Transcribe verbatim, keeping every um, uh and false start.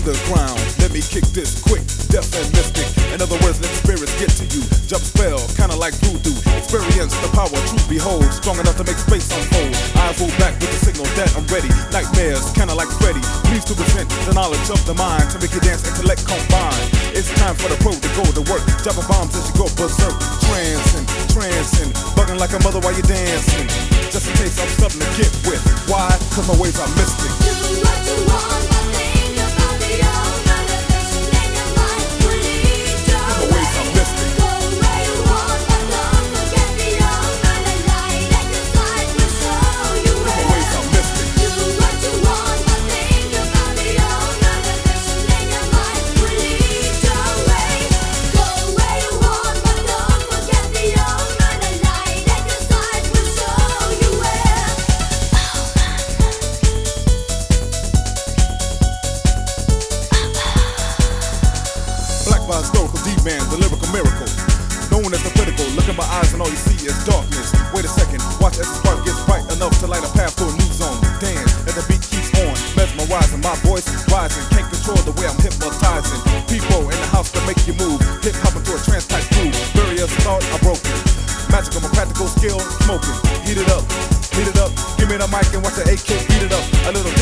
underground. Let me kick this quick, deaf and mystic. In other words, let spirits get to you. Jump spell, kinda like voodoo. Experience the power, truth behold. Strong enough to make space unfold. Eyes roll back with the signal that I'm ready. Nightmares, kinda like Freddy. Please to present the knowledge of the mind to make you dance, intellect combine. It's time for the pro to go to work. Dropping bombs as you go berserk. Trancing, trancing, bugging like a mother while you're dancing. Just in case I'm something to get with. Why? Cause my ways are mystic. Do what you want, but think about the old manifestation in your mind. Please do My ways are mystic. go where you want, but don't forget the old man. The light at your side will show you My where. ways are mystic. Do what you want, but think about the old manifestation in your mind. Please do go where you want, but don't forget the old man. The light at your side will show you where. Black by historical D-man, the lyrical miracle. Known as the critical, look in my eyes and all you see is darkness. Wait a second, watch as the spark gets bright enough to light a path to a new zone. Dance as the beat keeps on, mesmerizing, my voice rising. Can't control the way I'm hypnotizing. People in the house that make you move, hip hop into a trance type groove. Barriers thought are broken. Magical, my practical skill, smoking. Heat it up, heat it up. Give me the mic and watch the A K beat it up. A little